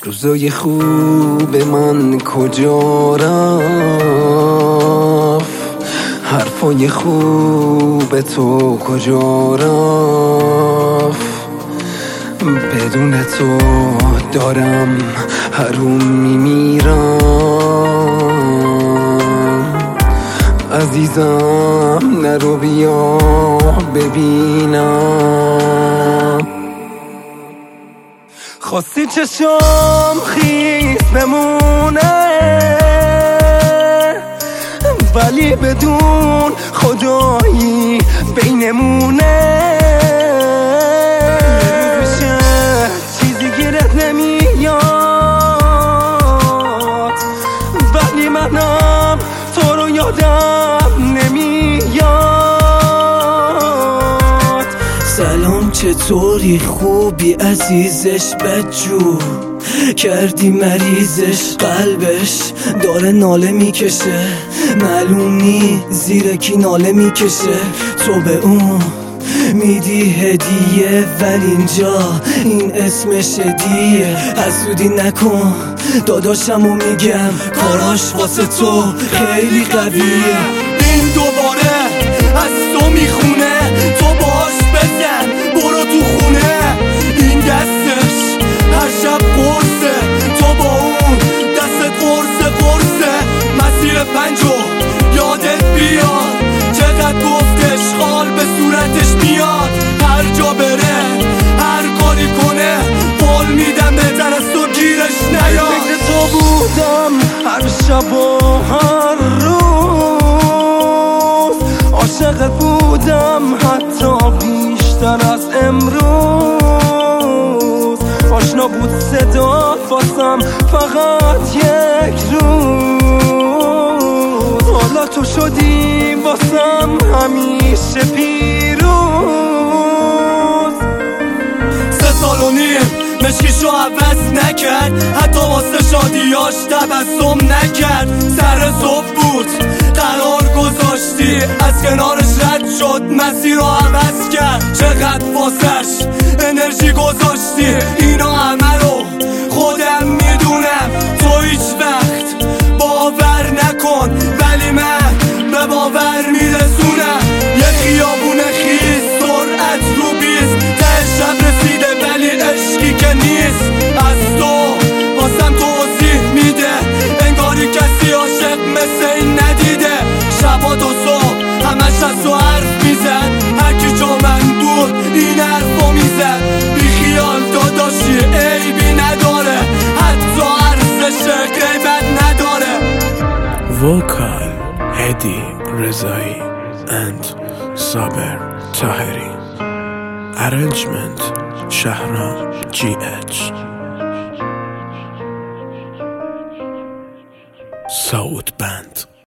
روزای خوب من کجا رفت؟ حرفای خوب تو کجا رفت؟ بدون تو دارم حروم میمیرم. عزیزم نرو بیا ببینم. خواستی چشم خیس بمونه ولی بدون خدایی بینمونه. میشه چیزی گیرت نمیاد ولی منم تو رو یادم نمیاد. سلام چطوری خوبی عزیزش بدجور کردی مریضش قلبش داره ناله میکشه معلوم نی زیر کی ناله میکشه. تو به اون میدی هدیه ولی اینجا این اسمش هدیه. حسودی نکن داداشمو میگم کاراش واسه تو خیلی قویه. این دوباره از تو میخونه تو باش بزن برو تو خونه. این دستش هر شب قرصه تو با اون دستت قرصه مسیر پنجو یادت بیاد چقدر گفتش خال به صورتش میاد. هر جا بره هر کاری کنه قول میدم بهتر از تو گیرش نیاد. فکر تو بودم هر شب و هر روز عاشقت بودم حتی بیشتر از امروز. آشنا بود صدات واسم فقط یک روز. حالا تو شدی واسم همیشه پیروز. 3 سال و نیم مشکیشو عوض نکرد حتی واسه شادیاش تبسم نکرد. سر صبح بود قرار گذاشتی از کنارش رد شد مسیر رو عوض کرد. چقدر واسش انرژی گذاشتی اینا همه رو خودم میدونم. تو هیچ وقت باور نکن ولی من به باور میرسونم. یه خیابون خیز سرعت رو 20 ته شب رسیده ولی عشقی که نیست. از تو واسم توضیح میده انگاری کسی عاشق مثل این ندیده. شبا تا صبح همش از تو حرف میزد هرکی جا من بود این حرفو میزد. بی خیال داداشی عیبی نداره حتی ارزش غیبت نداره. وکال هدی رضایی and صابر طاهری. Arrangement شهرام GH. صوت بند.